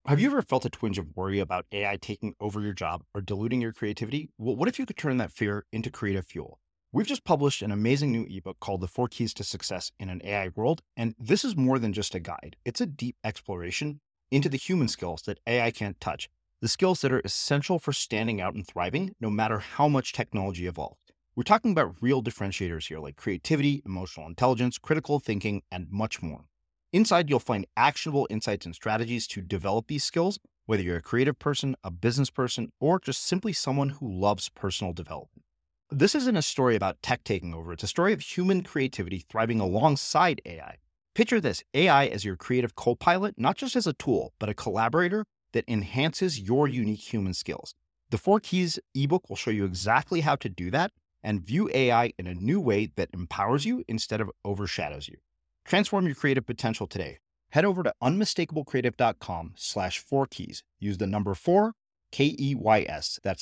Have you ever felt a twinge of worry about AI taking over your job or diluting your creativity? Well, what if you could turn that fear into creative fuel? We've just published an amazing new ebook called The 4 Keys to Success in an AI World, and this is more than just a guide. It's a deep exploration into the human skills that AI can't touch, the skills that are essential for standing out and thriving, no matter how much technology evolves. We're talking about real differentiators here, like creativity, emotional intelligence, critical thinking, and much more. Inside, you'll find actionable insights and strategies to develop these skills, whether you're a creative person, a business person, or just simply someone who loves personal development. This isn't a story about tech taking over. It's a story of human creativity thriving alongside AI. Picture this, AI as your creative co-pilot, not just as a tool, but a collaborator that enhances your unique human skills. The 4 Keys ebook will show you exactly how to do that and view AI in a new way that empowers you instead of overshadows you. Transform your creative potential today. Head over to unmistakablecreative.com/4keys. Use the number 4, KEYS. That's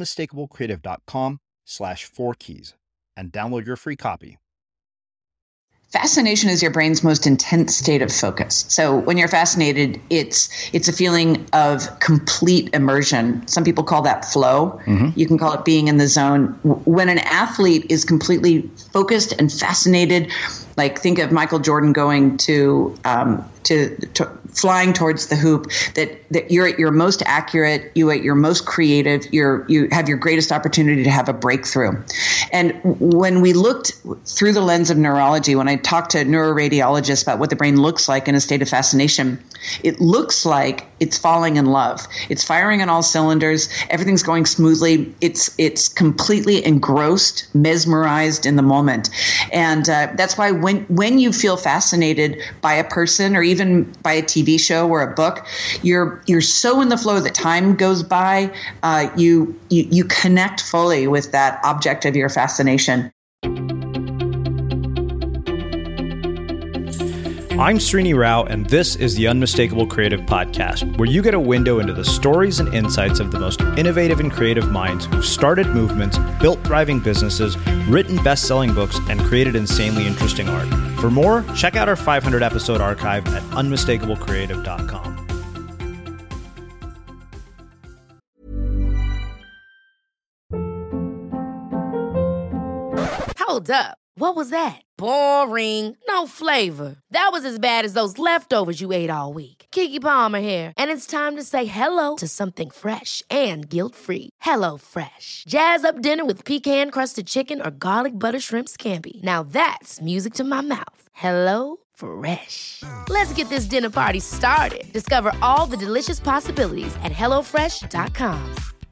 unmistakablecreative.com/4keys and download your free copy. Fascination is your brain's most intense state of focus. So when you're fascinated, it's a feeling of complete immersion. Some people call that flow. You can call it being in the zone. When an athlete is completely focused and fascinated, like think of Michael Jordan going to flying towards the hoop, that you're at your most accurate, you at your most creative, you have your greatest opportunity to have a breakthrough. And when we looked through the lens of neurology, when I talked to neuroradiologists about what the brain looks like in a state of fascination, it looks like it's falling in love. It's firing on all cylinders. Everything's going smoothly. It's completely engrossed, mesmerized in the moment. And that's why when you feel fascinated by a person or even by a TV show or a book, you're so in the flow that time goes by. You connect fully with that object of your fascination. I'm Srini Rao, and this is the Unmistakable Creative Podcast, where you get a window into the stories and insights of the most innovative and creative minds who've started movements, built thriving businesses, written best-selling books, and created insanely interesting art. For more, check out our 500-episode archive at unmistakablecreative.com. Hold up. What was that? Boring. No flavor. That was as bad as those leftovers you ate all week. Keke Palmer here, and it's time to say hello to something fresh and guilt-free. Hello Fresh. Jazz up dinner with pecan-crusted chicken or garlic butter shrimp scampi. Now that's music to my mouth. Hello Fresh. Let's get this dinner party started. Discover all the delicious possibilities at hellofresh.com.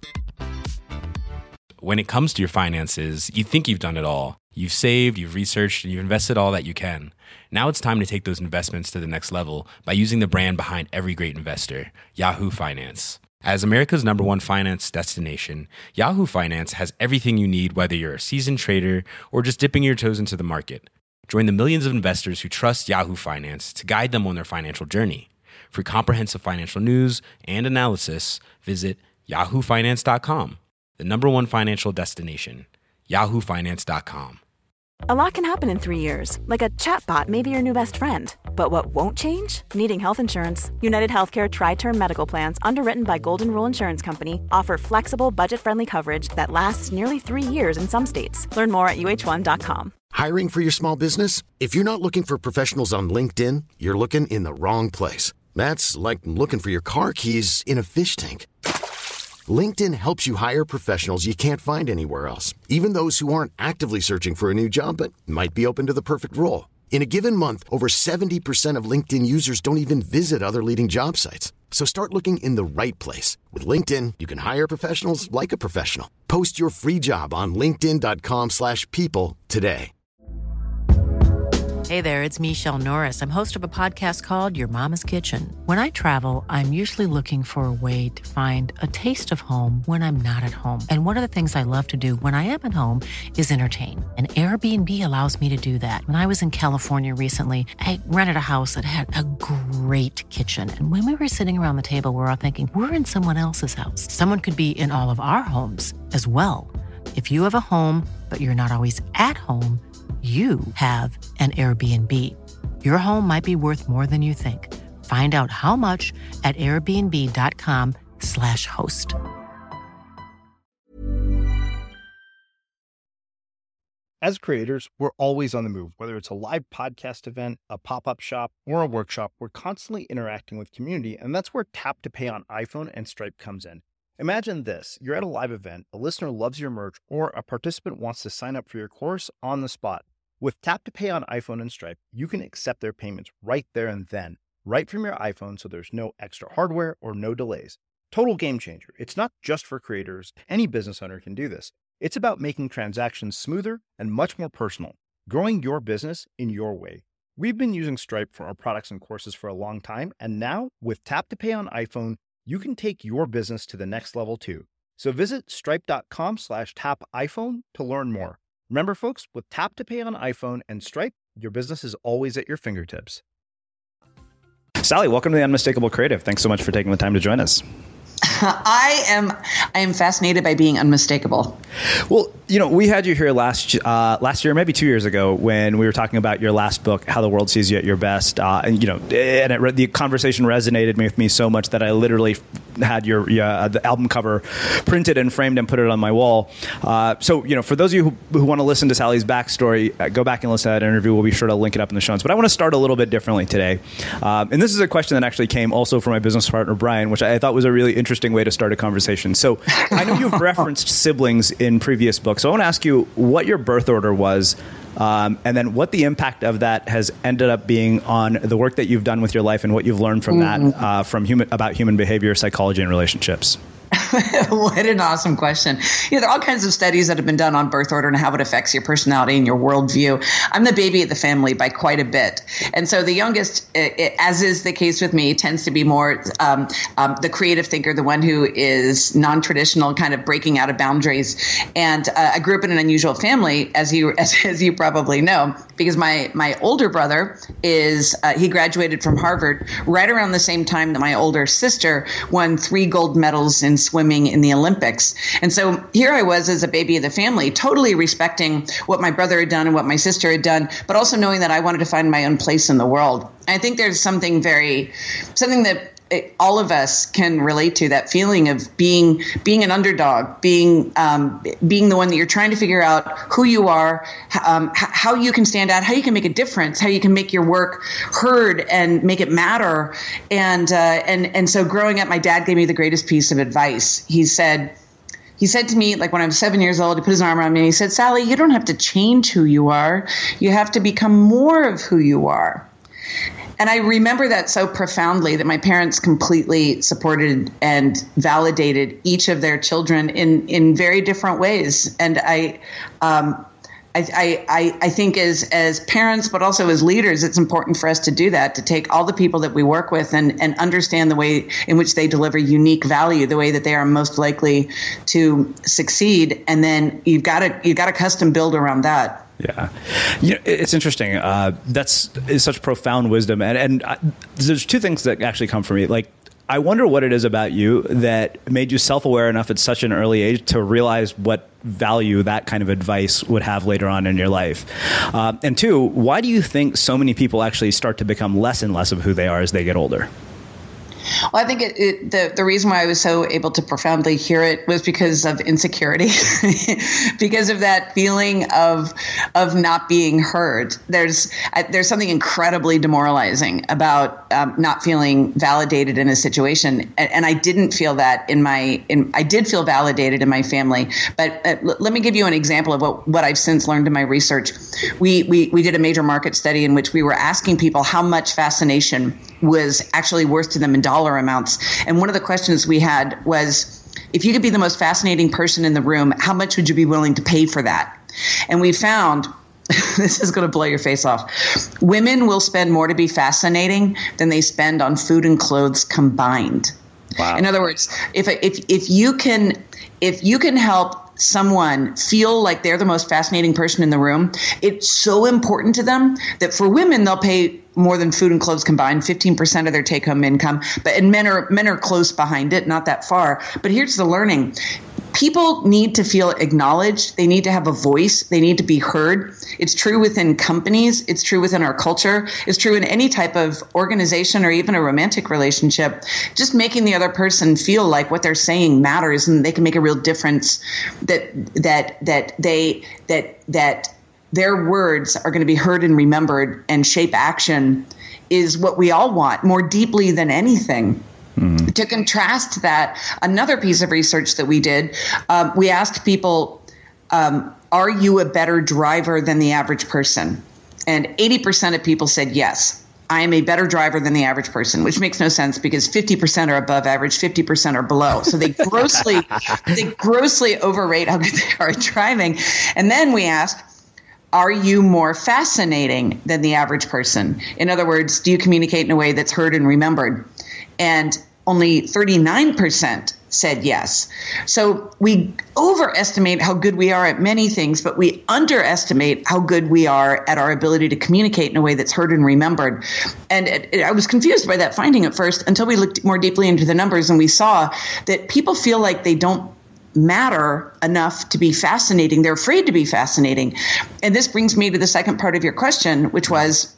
When it comes to your finances, you think you've done it all. You've saved, you've researched, and you've invested all that you can. Now it's time to take those investments to the next level by using the brand behind every great investor, Yahoo Finance. As America's #1 finance destination, Yahoo Finance has everything you need, whether you're a seasoned trader or just dipping your toes into the market. Join the millions of investors who trust Yahoo Finance to guide them on their financial journey. For comprehensive financial news and analysis, visit yahoofinance.com, the #1 financial destination, yahoofinance.com. A lot can happen in 3 years, like a chatbot may be your new best friend. But what won't change? Needing health insurance. United Healthcare Tri-Term Medical Plans, underwritten by Golden Rule Insurance Company, offer flexible, budget-friendly coverage that lasts nearly 3 years in some states. Learn more at uh1.com. Hiring for your small business? If you're not looking for professionals on LinkedIn, you're looking in the wrong place. That's like looking for your car keys in a fish tank. LinkedIn helps you hire professionals you can't find anywhere else, even those who aren't actively searching for a new job but might be open to the perfect role. In a given month, over 70% of LinkedIn users don't even visit other leading job sites. So start looking in the right place. With LinkedIn, you can hire professionals like a professional. Post your free job on linkedin.com/people today. Hey there, it's Michelle Norris. I'm host of a podcast called Your Mama's Kitchen. When I travel, I'm usually looking for a way to find a taste of home when I'm not at home. And one of the things I love to do when I am at home is entertain. And Airbnb allows me to do that. When I was in California recently, I rented a house that had a great kitchen. And when we were sitting around the table, we were all thinking, we're in someone else's house. Someone could be in all of our homes as well. If you have a home, but you're not always at home, you have an Airbnb. Your home might be worth more than you think. Find out how much at airbnb.com/host. As creators, we're always on the move. Whether it's a live podcast event, a pop-up shop, or a workshop, we're constantly interacting with community, and that's where Tap to Pay on iPhone and Stripe comes in. Imagine this. You're at a live event, a listener loves your merch, or a participant wants to sign up for your course on the spot. With Tap to Pay on iPhone and Stripe, you can accept their payments right there and then, right from your iPhone, so there's no extra hardware or no delays. Total game changer. It's not just for creators. Any business owner can do this. It's about making transactions smoother and much more personal, growing your business in your way. We've been using Stripe for our products and courses for a long time, and now with Tap to Pay on iPhone, you can take your business to the next level too. So visit stripe.com/tapiphone to learn more. Remember, folks, with Tap to Pay on iPhone and Stripe, your business is always at your fingertips. Sally, welcome to the Unmistakable Creative. Thanks so much for taking the time to join us. I am fascinated by being unmistakable. Well, we had you here last year, maybe 2 years ago, when we were talking about your last book, How the World Sees You at Your Best. The conversation resonated with me so much that I literally had the album cover printed and framed and put it on my wall. For those of you who want to listen to Sally's backstory, go back and listen to that interview. We'll be sure to link it up in the show notes. But I want to start a little bit differently today. And this is a question that actually came also from my business partner, Brian, which I thought was a really interesting way to start a conversation. So I know you've referenced siblings in previous books. So I want to ask you what your birth order was, and then what the impact of that has ended up being on the work that you've done with your life and what you've learned from that, about human behavior, psychology, and relationships. What an awesome question. There are all kinds of studies that have been done on birth order and how it affects your personality and your worldview. I'm the baby of the family by quite a bit. And so the youngest, as is the case with me, tends to be more the creative thinker, the one who is non-traditional, kind of breaking out of boundaries. And I grew up in an unusual family, as you probably know, because my older brother he graduated from Harvard right around the same time that my older sister won 3 gold medals in swimming in the Olympics. And so here I was as a baby of the family, totally respecting what my brother had done and what my sister had done, but also knowing that I wanted to find my own place in the world. I think there's something that all of us can relate to, that feeling of being an underdog, being the one that you're trying to figure out who you are, how you can stand out, how you can make a difference, how you can make your work heard and make it matter. And so growing up, my dad gave me the greatest piece of advice. He said to me, like when I was 7 years old, he put his arm around me and he said, "Sally, you don't have to change who you are. You have to become more of who you are." And I remember that so profoundly, that my parents completely supported and validated each of their children in very different ways. And I think as parents, but also as leaders, it's important for us to do that, to take all the people that we work with and understand the way in which they deliver unique value, the way that they are most likely to succeed. And then you've got to custom build around that. Yeah. It's interesting. That's such profound wisdom. And there's 2 things that actually come from me. Like, I wonder what it is about you that made you self-aware enough at such an early age to realize what value that kind of advice would have later on in your life. And 2, why do you think so many people actually start to become less and less of who they are as they get older? Well, I think the reason why I was so able to profoundly hear it was because of insecurity, because of that feeling of not being heard. There's something incredibly demoralizing about not feeling validated in a situation, and I didn't feel that I did feel validated in my family. But let me give you an example of what I've since learned in my research. We did a major market study in which we were asking people how much fascination was actually worth to them in dollar amounts. And one of the questions we had was, if you could be the most fascinating person in the room, how much would you be willing to pay for that? And we found, this is going to blow your face off, women will spend more to be fascinating than they spend on food and clothes combined. Wow. In other words, if you can help someone feel like they're the most fascinating person in the room, it's so important to them that for women, they'll pay more than food and clothes combined, 15% of their take-home income. And men are close behind it, not that far. But here's the learning. people need to feel acknowledged. They need to have a voice. They need to be heard. It's true within companies. It's true within our culture. It's true in any type of organization or even a romantic relationship. Just making the other person feel like what they're saying matters and they can make a real difference, that their words are going to be heard and remembered and shape action is what we all want more deeply than anything. Mm-hmm. To contrast that, another piece of research that we did, we asked people, are you a better driver than the average person? And 80% of people said yes. I am a better driver than the average person, which makes no sense because 50% are above average, 50% are below. So they grossly overrate how good they are at driving. And then we asked, are you more fascinating than the average person? In other words, do you communicate in a way that's heard and remembered? And only 39% said yes. So we overestimate how good we are at many things, but we underestimate how good we are at our ability to communicate in a way that's heard and remembered. And I was confused by that finding at first until we looked more deeply into the numbers and we saw that people feel like they don't matter enough to be fascinating. They're afraid to be fascinating. And this brings me to the second part of your question, which was,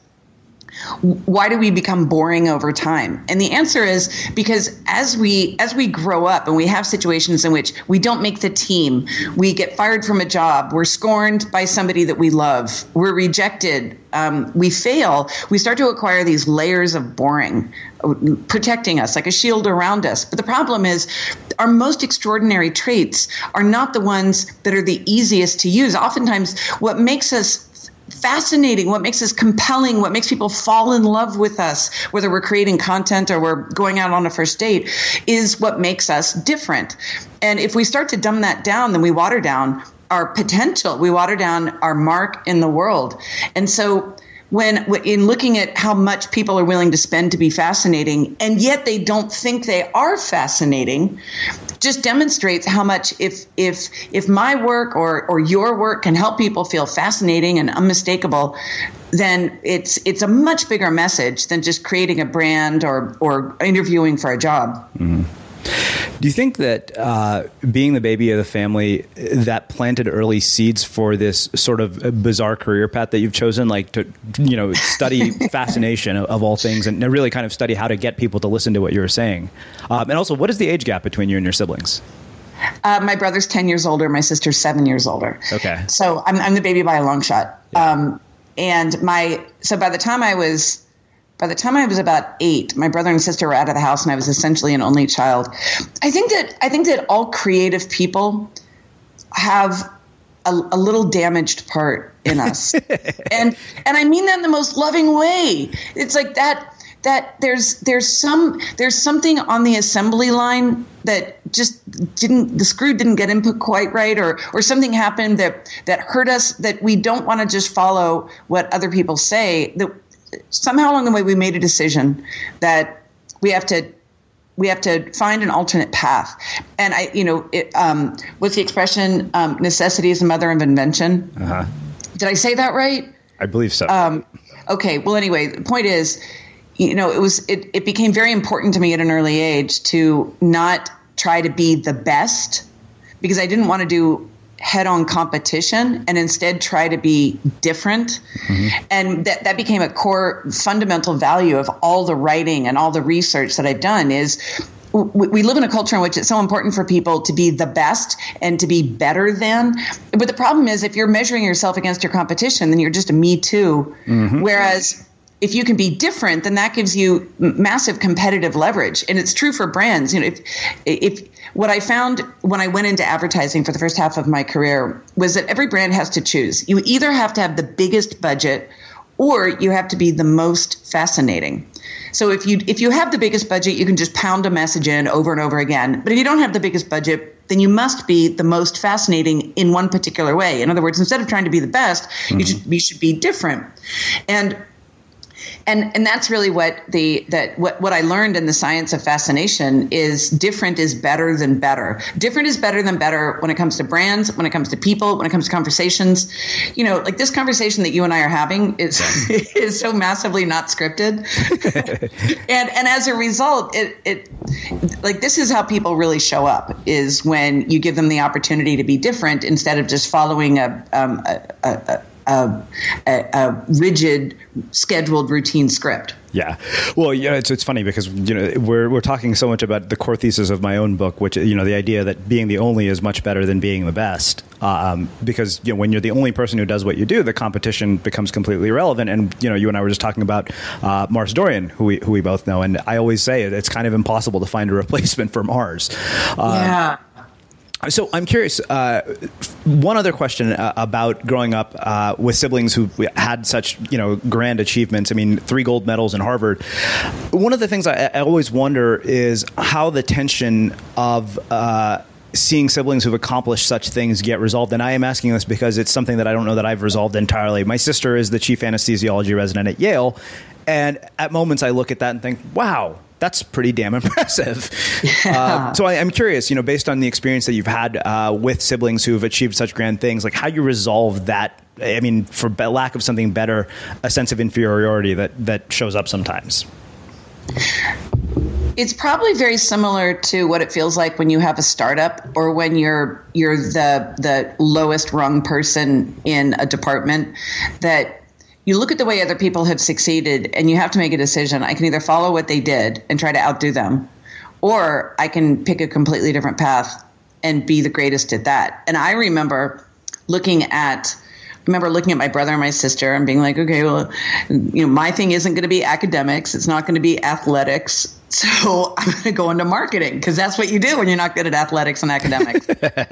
why do we become boring over time? And the answer is because as we grow up and we have situations in which we don't make the team, we get fired from a job, we're scorned by somebody that we love, we're rejected, we fail, we start to acquire these layers of boring, protecting us like a shield around us. But the problem is our most extraordinary traits are not the ones that are the easiest to use. Oftentimes what makes us fascinating, what makes us compelling, what makes people fall in love with us, whether we're creating content or we're going out on a first date, is what makes us different. And if we start to dumb that down, then we water down our potential. We water down our mark in the world. And so when in looking at how much people are willing to spend to be fascinating, and yet they don't think they are fascinating, just demonstrates how much if my work or your work can help people feel fascinating and unmistakable, then it's a much bigger message than just creating a brand or interviewing for a job. Mm-hmm. Do you think that being the baby of the family, that planted early seeds for this sort of bizarre career path that you've chosen, like to, study fascination of all things and really kind of study how to get people to listen to what you were saying? And also, what is the age gap between you and your siblings? My brother's 10 years older. My sister's 7 years older. Okay. So I'm the baby by a long shot. Yeah. So by the time I was about 8, my brother and sister were out of the house and I was essentially an only child. I think that all creative people have a little damaged part in us. and I mean that in the most loving way. It's like that there's something on the assembly line that just the screw didn't get input quite right, or something happened that hurt us, that we don't want to just follow what other people say. That somehow along the way we made a decision that we have to find an alternate path. And what's the expression? Necessity is the mother of invention. Uh-huh. Did I say that right? I believe so. Okay. Well, anyway, the point is, it became very important to me at an early age to not try to be the best, because I didn't want to do head-on competition and instead try to be different. Mm-hmm. And that became a core fundamental value of all the writing and all the research that I've done. Is we live in a culture in which it's so important for people to be the best and to be better than. But the problem is, if you're measuring yourself against your competition, then you're just a me too. Mm-hmm. Whereas if you can be different, then that gives you massive competitive leverage. And it's true for brands. If what I found when I went into advertising for the first half of my career was that every brand has to choose. You either have to have the biggest budget or you have to be the most fascinating. So if you have the biggest budget, you can just pound a message in over and over again. But if you don't have the biggest budget, then you must be the most fascinating in one particular way. In other words, instead of trying to be the best, mm-hmm. you should be different. And And that's really what I learned in the science of fascination is different is better than better. Different is better than better when it comes to brands, when it comes to people, when it comes to conversations. Like this conversation that you and I are having is so massively not scripted. and as a result, it like this is how people really show up is when you give them the opportunity to be different instead of just following a rigid, scheduled, routine script. Yeah. Well, it's funny because, we're talking so much about the core thesis of my own book, which, the idea that being the only is much better than being the best. Because, when you're the only person who does what you do, the competition becomes completely irrelevant. And, you and I were just talking about Mars Dorian, who we both know. And I always say it's kind of impossible to find a replacement for Mars. Yeah. So I'm curious, one other question about growing up with siblings who had such, grand achievements. I mean, 3 gold medals in Harvard. One of the things I always wonder is how the tension of seeing siblings who've accomplished such things get resolved. And I am asking this because it's something that I don't know that I've resolved entirely. My sister is the chief anesthesiology resident at Yale. And at moments I look at that and think, wow, that's pretty damn impressive. Yeah. So I'm curious, based on the experience that you've had with siblings who've achieved such grand things, like how you resolve that. I mean, for lack of something better, a sense of inferiority that shows up sometimes. It's probably very similar to what it feels like when you have a startup or when you're the lowest rung person in a department that you look at the way other people have succeeded and you have to make a decision. I can either follow what they did and try to outdo them, or I can pick a completely different path and be the greatest at that. And I remember looking at my brother and my sister and being like, okay, well, my thing isn't going to be academics. It's not going to be athletics. So I'm going to go into marketing because that's what you do when you're not good at athletics and academics.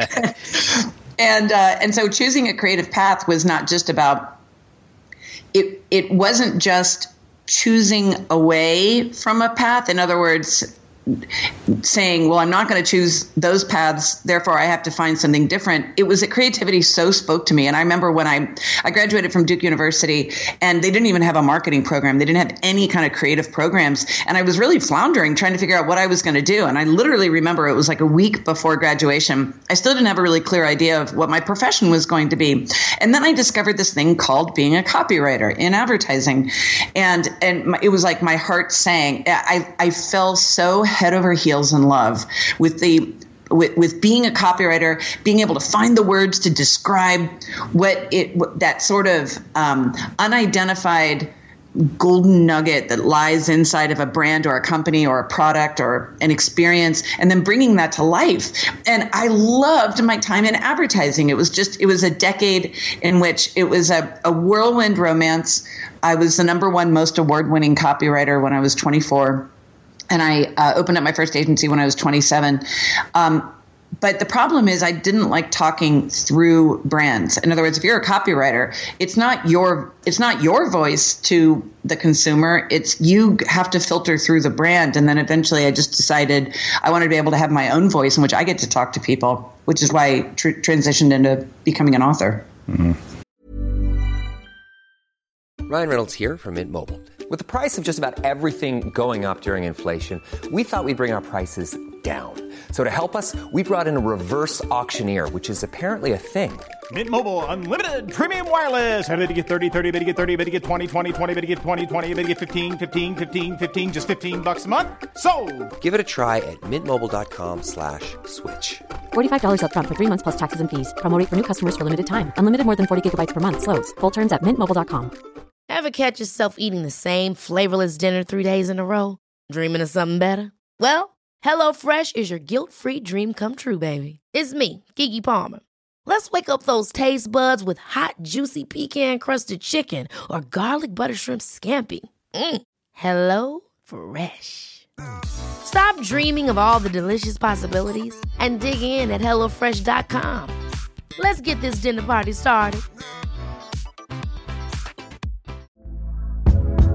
And so choosing a creative path was not just about, it wasn't just choosing away from a path. In other words, saying, well, I'm not going to choose those paths, therefore I have to find something different. It was that creativity so spoke to me. And I remember when I graduated from Duke University and they didn't even have a marketing program. They didn't have any kind of creative programs. And I was really floundering, trying to figure out what I was going to do. And I literally remember it was like a week before graduation. I still didn't have a really clear idea of what my profession was going to be. And then I discovered this thing called being a copywriter in advertising. And it was like my heart sang. I fell so head over heels in love with being a copywriter, being able to find the words to describe that sort of unidentified golden nugget that lies inside of a brand or a company or a product or an experience, and then bringing that to life. And I loved my time in advertising. It was a decade in which it was a whirlwind romance. I was the #1 most award-winning copywriter when I was 24. And I opened up my first agency when I was 27. But the problem is I didn't like talking through brands. In other words, if you're a copywriter, it's not your voice to the consumer. It's you have to filter through the brand. And then eventually I just decided I wanted to be able to have my own voice in which I get to talk to people, which is why I transitioned into becoming an author. Mm-hmm. Ryan Reynolds here from Mint Mobile. With the price of just about everything going up during inflation, we thought we'd bring our prices down. So to help us, we brought in a reverse auctioneer, which is apparently a thing. Mint Mobile Unlimited Premium Wireless. How to get 30, 30, bit to get 30, bit to get 20, 20, 20, bit to get 20, 20, bit to get 15, 15, 15, 15, just $15 a month? Sold! Give it a try at mintmobile.com/switch. $45 up front for 3 months plus taxes and fees. Promo rate for new customers for limited time. Unlimited more than 40 gigabytes per month. Slows full terms at mintmobile.com. Ever catch yourself eating the same flavorless dinner 3 days in a row? Dreaming of something better? Well, HelloFresh is your guilt-free dream come true, baby. It's me, Keke Palmer. Let's wake up those taste buds with hot, juicy pecan-crusted chicken or garlic butter shrimp scampi. Hello Fresh. Stop dreaming of all the delicious possibilities and dig in at HelloFresh.com. Let's get this dinner party started.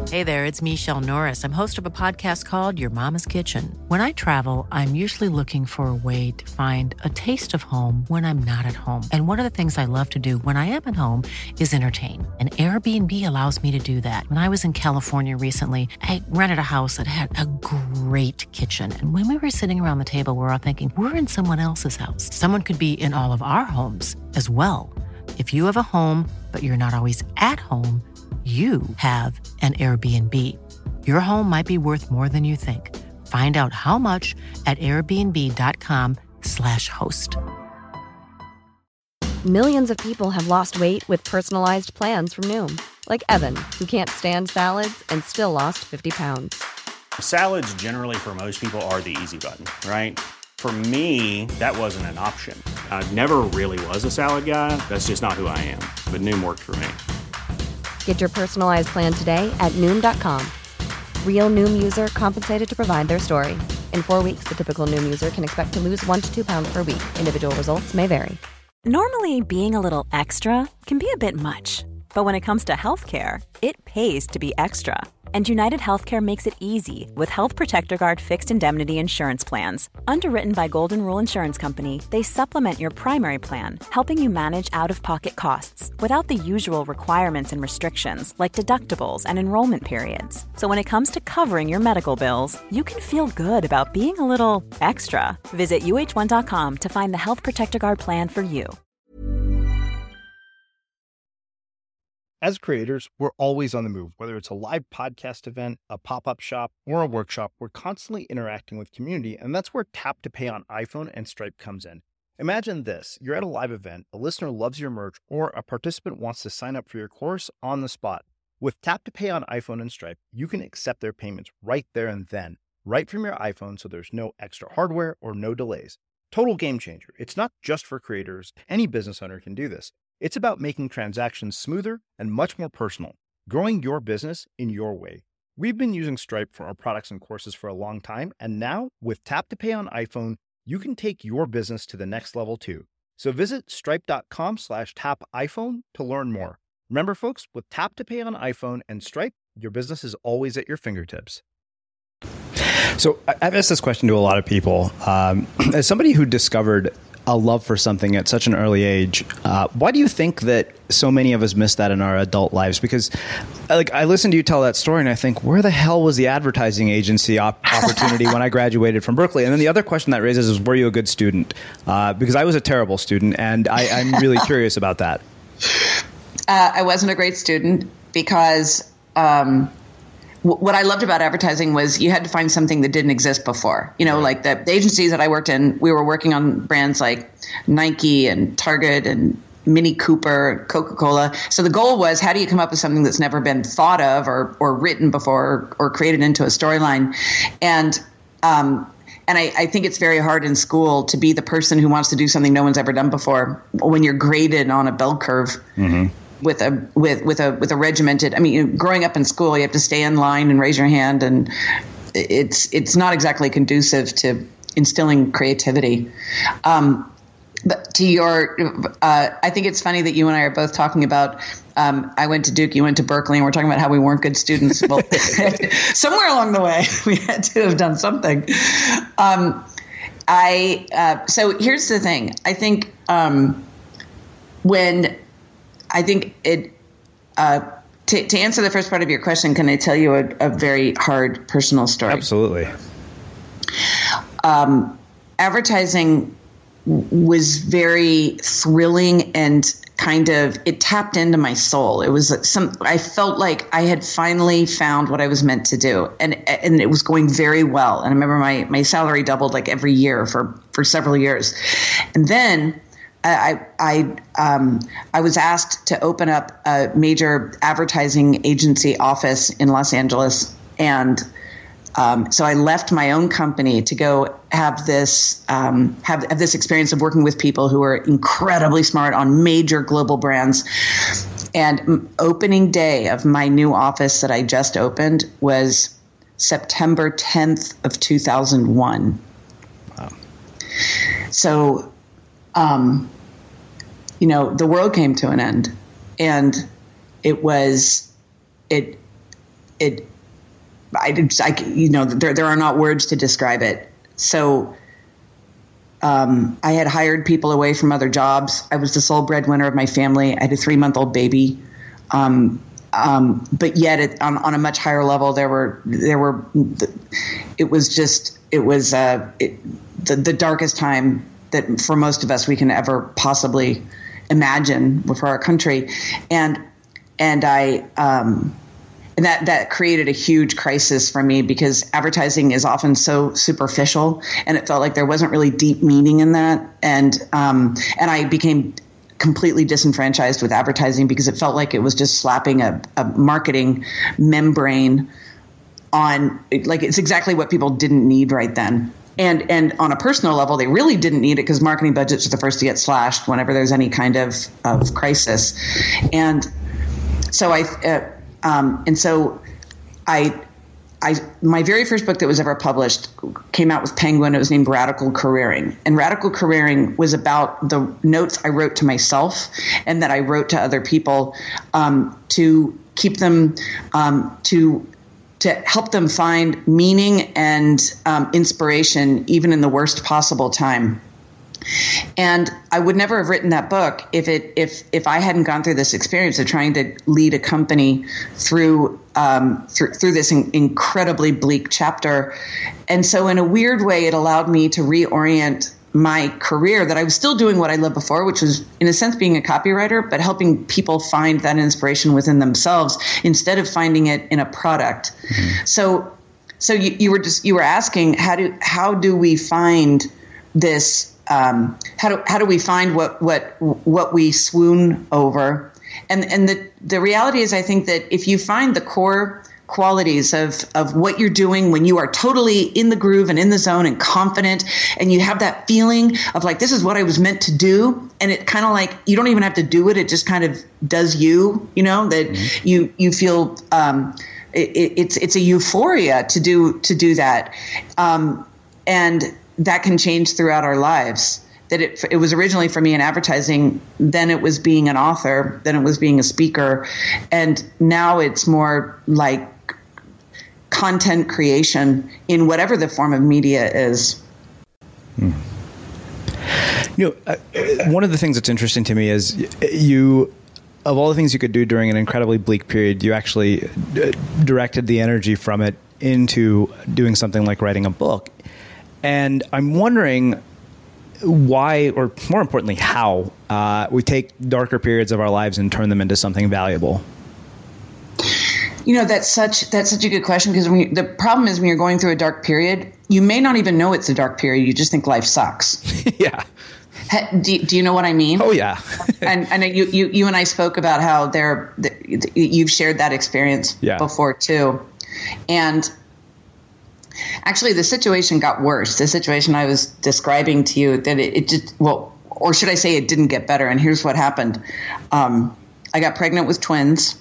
Hey there, it's Michelle Norris. I'm host of a podcast called Your Mama's Kitchen. When I travel, I'm usually looking for a way to find a taste of home when I'm not at home. And one of the things I love to do when I am at home is entertain. And Airbnb allows me to do that. When I was in California recently, I rented a house that had a great kitchen. And when we were sitting around the table, we were all thinking, we're in someone else's house. Someone could be in all of our homes as well. If you have a home, but you're not always at home, you have an Airbnb. Your home might be worth more than you think. Find out how much at airbnb.com/host. Millions of people have lost weight with personalized plans from Noom. Like Evan, who can't stand salads and still lost 50 pounds. Salads generally for most people are the easy button, right? For me, that wasn't an option. I never really was a salad guy. That's just not who I am. But Noom worked for me. Get your personalized plan today at Noom.com. Real Noom user compensated to provide their story. In 4 weeks, the typical Noom user can expect to lose 1 to 2 pounds per week. Individual results may vary. Normally, being a little extra can be a bit much. But when it comes to healthcare, it pays to be extra. And United Healthcare makes it easy with Health Protector Guard fixed indemnity insurance plans. Underwritten by Golden Rule Insurance Company, they supplement your primary plan, helping you manage out-of-pocket costs without the usual requirements and restrictions like deductibles and enrollment periods. So when it comes to covering your medical bills, you can feel good about being a little extra. Visit UH1.com to find the Health Protector Guard plan for you. As creators, we're always on the move. Whether it's a live podcast event, a pop-up shop, or a workshop, we're constantly interacting with community, and that's where Tap to Pay on iPhone and Stripe comes in. Imagine this. You're at a live event, a listener loves your merch, or a participant wants to sign up for your course on the spot. With Tap to Pay on iPhone and Stripe, you can accept their payments right there and then, right from your iPhone, so there's no extra hardware or no delays. Total game changer. It's not just for creators. Any business owner can do this. It's about making transactions smoother and much more personal, growing your business in your way. We've been using Stripe for our products and courses for a long time, and now with Tap to Pay on iPhone, you can take your business to the next level too. So visit stripe.com/tapiphone to learn more. Remember, folks, with Tap to Pay on iPhone and Stripe, your business is always at your fingertips. So I've asked this question to a lot of people. As somebody who discovered a love for something at such an early age, why do you think that so many of us miss that in our adult lives? Because I listen to you tell that story and I think, where the hell was the advertising agency opportunity when I graduated from Berkeley? And then the other question that raises is, were you a good student? Because I was a terrible student, and I'm really curious about that. I wasn't a great student because what I loved about advertising was you had to find something that didn't exist before. You know, like the agencies that I worked in, we were working on brands like Nike and Target and Mini Cooper, Coca-Cola. So the goal was, how do you come up with something that's never been thought of or written before or created into a storyline? And I think it's very hard in school to be the person who wants to do something no one's ever done before when you're graded on a bell curve. Mm-hmm. With a regimented, I mean, growing up in school, you have to stay in line and raise your hand, and it's not exactly conducive to instilling creativity. But to your, I think it's funny that you and I are both talking about, I went to Duke, you went to Berkeley, and we're talking about how we weren't good students. Well, somewhere along the way, we had to have done something. So here's the thing. I think to answer the first part of your question, can I tell you a very hard personal story? Absolutely. Advertising was very thrilling and it tapped into my soul. It was I felt like I had finally found what I was meant to do, and it was going very well. And I remember my salary doubled like every year for several years, and then I was asked to open up a major advertising agency office in Los Angeles, and so I left my own company to go have this experience of working with people who are incredibly smart on major global brands. And opening day of my new office that I just opened was September 10th of 2001. Wow. So, the world came to an end, and there are not words to describe it. So I had hired people away from other jobs. I was the sole breadwinner of my family. I had a 3-month-old baby. But yet on a much higher level, it was the darkest time that for most of us we can ever possibly imagine for our country. And that created a huge crisis for me, because advertising is often so superficial, and it felt like there wasn't really deep meaning in that. And I became completely disenfranchised with advertising, because it felt like it was just slapping a marketing membrane on, like, it's exactly what people didn't need right then. And on a personal level, they really didn't need it, because marketing budgets are the first to get slashed whenever there's any kind of crisis. And so my very first book that was ever published came out with Penguin. It was named Radical Careering. And Radical Careering was about the notes I wrote to myself and that I wrote to other people to keep them, to help them find meaning and inspiration even in the worst possible time. And I would never have written that book if I hadn't gone through this experience of trying to lead a company through this incredibly bleak chapter. And so in a weird way, it allowed me to reorient my career, that I was still doing what I loved before, which was in a sense being a copywriter, but helping people find that inspiration within themselves instead of finding it in a product. Mm-hmm. So you were asking, how do we find this? How do we find what we swoon over? And the reality is, I think that if you find the core qualities of what you're doing when you are totally in the groove and in the zone and confident, and you have that feeling of like, this is what I was meant to do, and it kind of like, you don't even have to do it, it just kind of does that mm-hmm. you feel it's a euphoria to do that, and that can change throughout our lives. That it was originally for me in advertising, then it was being an author, then it was being a speaker, and now it's more like content creation in whatever the form of media is. Hmm. One of the things that's interesting to me is of all the things you could do during an incredibly bleak period, you actually directed the energy from it into doing something like writing a book. And I'm wondering why, or more importantly, how we take darker periods of our lives and turn them into something valuable. That's such a good question, because the problem is when you're going through a dark period, you may not even know it's a dark period. You just think life sucks. Yeah. Do you know what I mean? Oh yeah. and you and I spoke about how you've shared that experience before too, and. Actually, the situation got worse. The situation I was describing to you, that it just, or should I say it didn't get better. And here's what happened. I got pregnant with twins,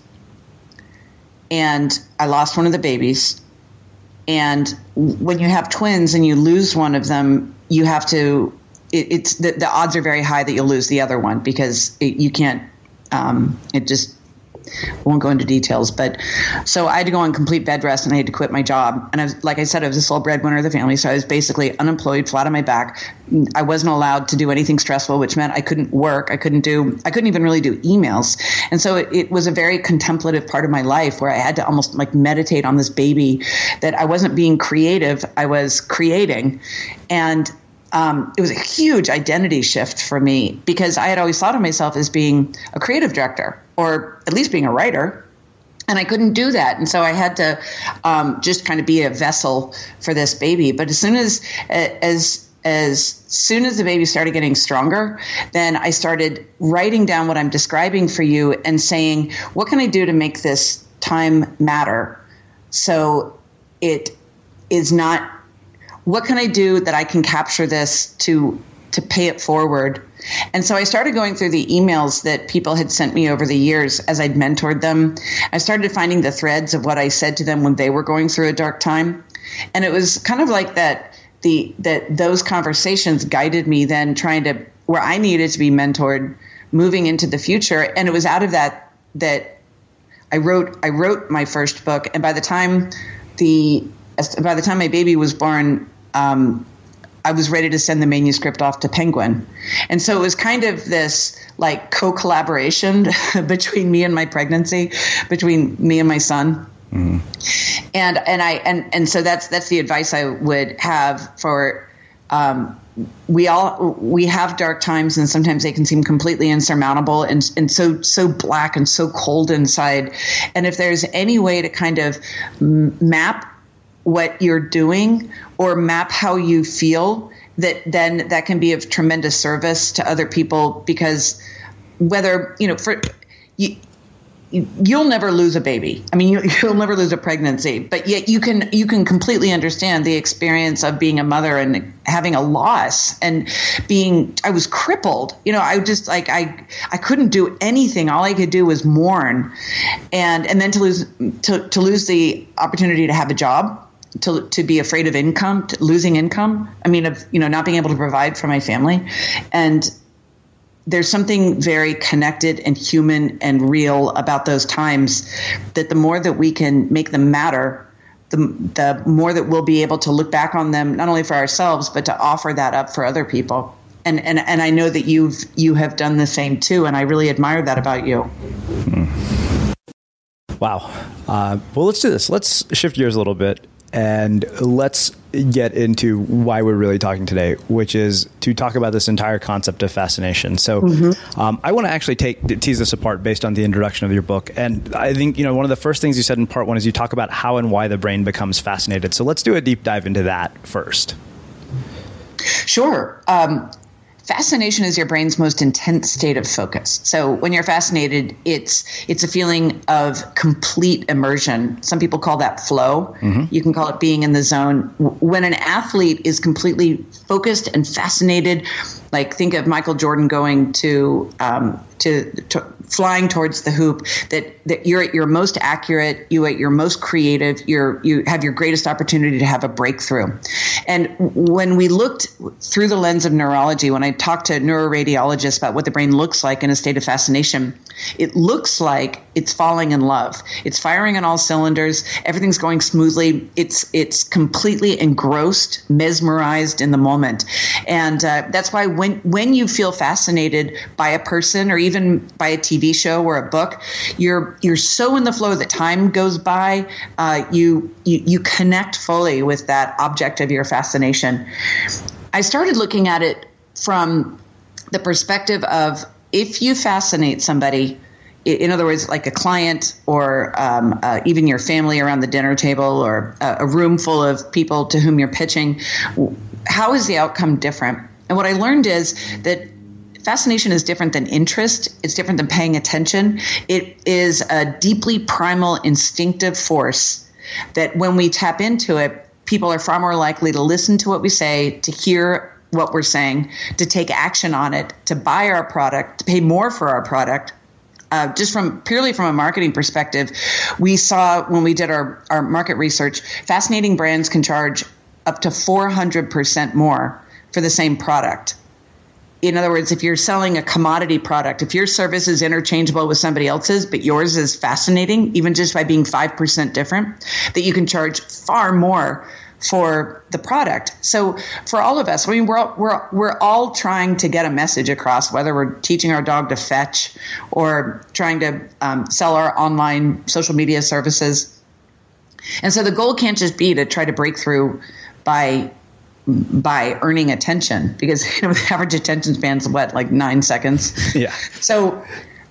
and I lost one of the babies. And when you have twins and you lose one of them, you have to, the odds are very high that you'll lose the other one, because you can't, won't go into details, but so I had to go on complete bed rest, and I had to quit my job. And I was, like I said, I was the sole breadwinner of the family, so I was basically unemployed, flat on my back. I wasn't allowed to do anything stressful, which meant I couldn't work. I couldn't even really do emails. And so it was a very contemplative part of my life where I had to almost like meditate on this baby, that I wasn't being creative, I was creating. And it was a huge identity shift for me, because I had always thought of myself as being a creative director, or at least being a writer. And I couldn't do that. And so I had to just kind of be a vessel for this baby. But as soon as the baby started getting stronger, then I started writing down what I'm describing for you and saying, what can I do to make this time matter? So it is not, what can I do that I can capture this to pay it forward? And so I started going through the emails that people had sent me over the years as I'd mentored them. I started finding the threads of what I said to them when they were going through a dark time. And it was kind of like that those conversations guided me then where I needed to be mentored moving into the future. And it was out of that wrote my first book, and by the time my baby was born, I was ready to send the manuscript off to Penguin. And so it was kind of this like co-collaboration between me and my pregnancy, between me and my son. Mm-hmm. And so that's the advice I would have for, we have dark times, and sometimes they can seem completely insurmountable and so black and so cold inside. And if there's any way to kind of map what you're doing or map how you feel, then that can be of tremendous service to other people, because whether, you'll never lose a baby. I mean, you'll never lose a pregnancy, but yet you can completely understand the experience of being a mother and having a loss and I was crippled. I just I couldn't do anything. All I could do was mourn, and then to lose the opportunity to have a job, to be afraid of income, losing income. I mean, of not being able to provide for my family. And there's something very connected and human and real about those times, that the more that we can make them matter, the more that we'll be able to look back on them, not only for ourselves, but to offer that up for other people. And I know that you have done the same too, and I really admire that about you. Wow. Well, let's do this. Let's shift gears a little bit, and let's get into why we're really talking today, which is to talk about this entire concept of fascination. So I want to actually tease this apart based on the introduction of your book. And I think, one of the first things you said in part one is you talk about how and why the brain becomes fascinated. So let's do a deep dive into that first. Sure. Fascination is your brain's most intense state of focus. So when you're fascinated, it's a feeling of complete immersion. Some people call that flow. Mm-hmm. You can call it being in the zone. When an athlete is completely focused and fascinated, like think of Michael Jordan going to flying towards the hoop, that you're at your most accurate, you at your most creative, you have your greatest opportunity to have a breakthrough. And when we looked through the lens of neurology, when I talked to neuroradiologists about what the brain looks like in a state of fascination, it looks like it's falling in love. It's firing on all cylinders. Everything's going smoothly. It's completely engrossed, mesmerized in the moment. And that's why when you feel fascinated by a person or even by a TV show or a book, you're so in the flow that time goes by. You connect fully with that object of your fascination. I started looking at it from the perspective of, if you fascinate somebody, in other words, like a client or even your family around the dinner table or a room full of people to whom you're pitching, how is the outcome different? And what I learned is that fascination is different than interest. It's different than paying attention. It is a deeply primal, instinctive force that when we tap into it, people are far more likely to listen to what we say, to hear what we're saying, to take action on it, to buy our product, to pay more for our product. Just purely from a marketing perspective, we saw when we did our market research, fascinating brands can charge up to 400% more for the same product. In other words, if you're selling a commodity product, if your service is interchangeable with somebody else's, but yours is fascinating, even just by being 5% different, that you can charge far more for the product. So for all of us, I mean, we're all trying to get a message across, whether we're teaching our dog to fetch or trying to sell our online social media services. And so the goal can't just be to try to break through by earning attention, because the average attention span is like 9 seconds. Yeah. So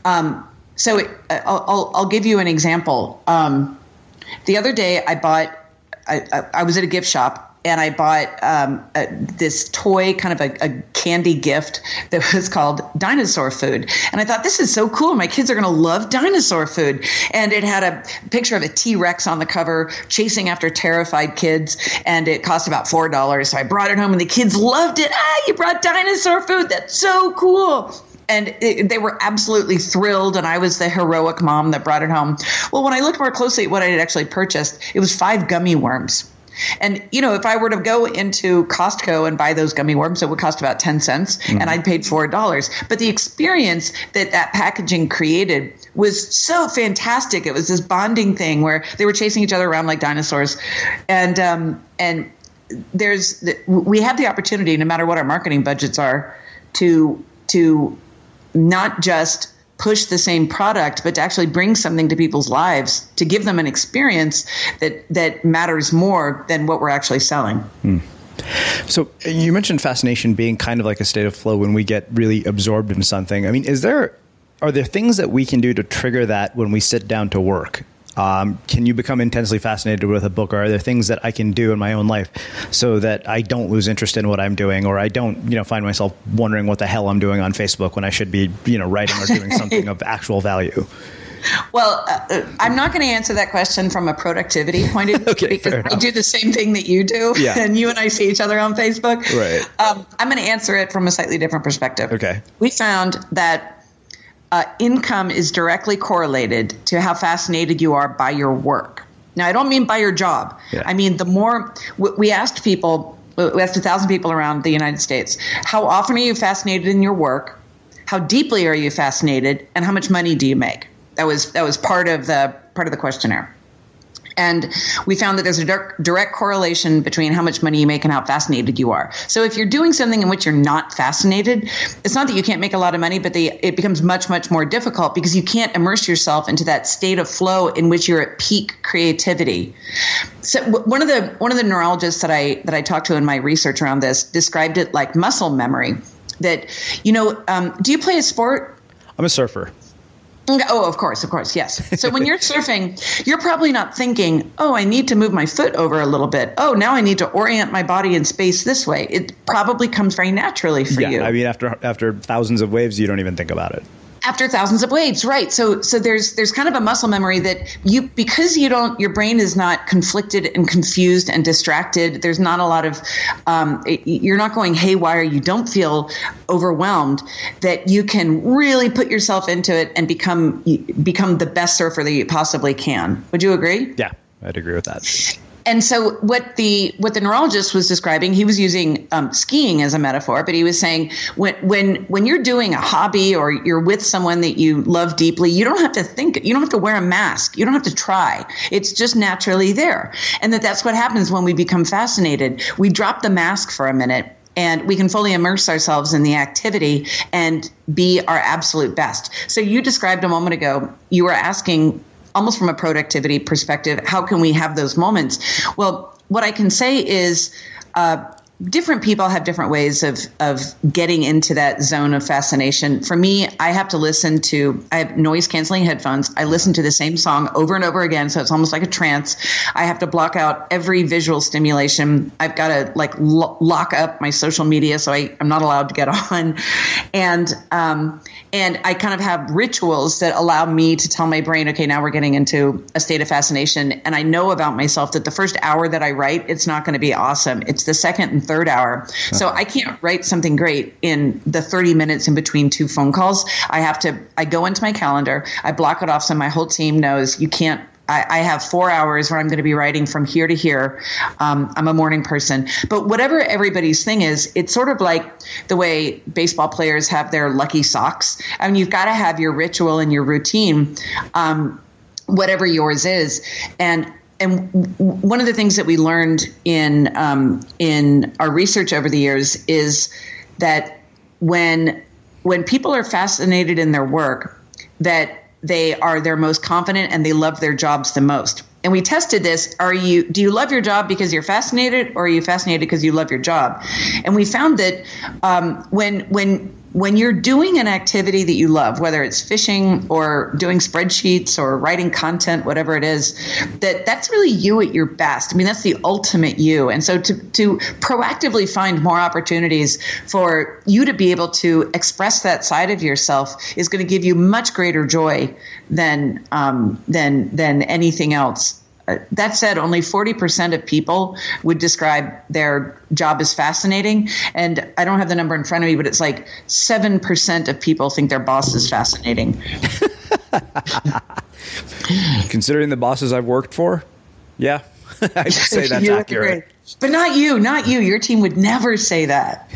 I'll give you an example. The other day I was at a gift shop and I bought this toy, kind of a candy gift that was called dinosaur food. And I thought, this is so cool. My kids are going to love dinosaur food. And it had a picture of a T-Rex on the cover chasing after terrified kids. And it cost about $4. So I brought it home and the kids loved it. You brought dinosaur food. That's so cool. And they were absolutely thrilled, and I was the heroic mom that brought it home. Well, when I looked more closely at what I had actually purchased, it was 5 gummy worms. And, if I were to go into Costco and buy those gummy worms, it would cost about 10 cents and I'd paid $4. But the experience that packaging created was so fantastic. It was this bonding thing where they were chasing each other around like dinosaurs. And we have the opportunity, no matter what our marketing budgets are, to not just push the same product, but to actually bring something to people's lives, to give them an experience that matters more than what we're actually selling. So you mentioned fascination being kind of like a state of flow when we get really absorbed in something. I mean, are there things that we can do to trigger that when we sit down to work? Can you become intensely fascinated with a book, or are there things that I can do in my own life so that I don't lose interest in what I'm doing, or I don't, find myself wondering what the hell I'm doing on Facebook when I should be, writing or doing something of actual value? Well, I'm not going to answer that question from a productivity point of view because I do the same thing that you do, and you and I see each other on Facebook. Right. I'm going to answer it from a slightly different perspective. Okay. We found that income is directly correlated to how fascinated you are by your work. Now, I don't mean by your job. Yeah. I mean, the more we asked 1,000 people around the United States, how often are you fascinated in your work? How deeply are you fascinated? And how much money do you make? That was part of the questionnaire. And we found that there's a direct correlation between how much money you make and how fascinated you are. So if you're doing something in which you're not fascinated, it's not that you can't make a lot of money, but it becomes much, much more difficult because you can't immerse yourself into that state of flow in which you're at peak creativity. So one of the neurologists that I talked to in my research around this described it like muscle memory. That, do you play a sport? I'm a surfer. Oh, of course, yes. So when you're surfing, you're probably not thinking, oh, I need to move my foot over a little bit. Oh, now I need to orient my body in space this way. It probably comes very naturally for you. I mean, after thousands of waves, you don't even think about it. After thousands of waves, right. So there's kind of a muscle memory that because your brain is not conflicted and confused and distracted. There's not a lot of, you're not going haywire. You don't feel overwhelmed, that you can really put yourself into it and become the best surfer that you possibly can. Would you agree? Yeah, I'd agree with that. And so what the neurologist was describing, he was using skiing as a metaphor, but he was saying when you're doing a hobby or you're with someone that you love deeply, you don't have to think, you don't have to wear a mask, you don't have to try. It's just naturally there. And that's what happens when we become fascinated. We drop the mask for a minute and we can fully immerse ourselves in the activity and be our absolute best. So you described a moment ago, you were asking, almost from a productivity perspective, how can we have those moments? Well, what I can say is different people have different ways of getting into that zone of fascination. For me, I have noise canceling headphones. I listen to the same song over and over again, so it's almost like a trance. I have to block out every visual stimulation. I've got to lock up my social media, so I'm not allowed to get on. And I kind of have rituals that allow me to tell my brain, okay, now we're getting into a state of fascination. And I know about myself that the first hour that I write, it's not going to be awesome. It's the second and third hour. So I can't write something great in the 30 minutes in between two phone calls. I go into my calendar, I block it off so my whole team knows you can't. I have 4 hours where I'm going to be writing from here to here. I'm a morning person. But whatever everybody's thing is, it's sort of like the way baseball players have their lucky socks. I mean, you've got to have your ritual and your routine, whatever yours is. And one of the things that we learned in our research over the years is that when people are fascinated in their work, that they are their most confident and they love their jobs the most. And we tested this. Do you love your job because you're fascinated, or are you fascinated because you love your job? And we found that when you're doing an activity that you love, whether it's fishing or doing spreadsheets or writing content, whatever it is, that's really you at your best. I mean, that's the ultimate you. And so to proactively find more opportunities for you to be able to express that side of yourself is going to give you much greater joy than anything else. That said, only 40% of people would describe their job as fascinating. And I don't have the number in front of me, but it's like 7% of people think their boss is fascinating. Considering the bosses I've worked for, yeah, I just say that's accurate. But not you. Your team would never say that.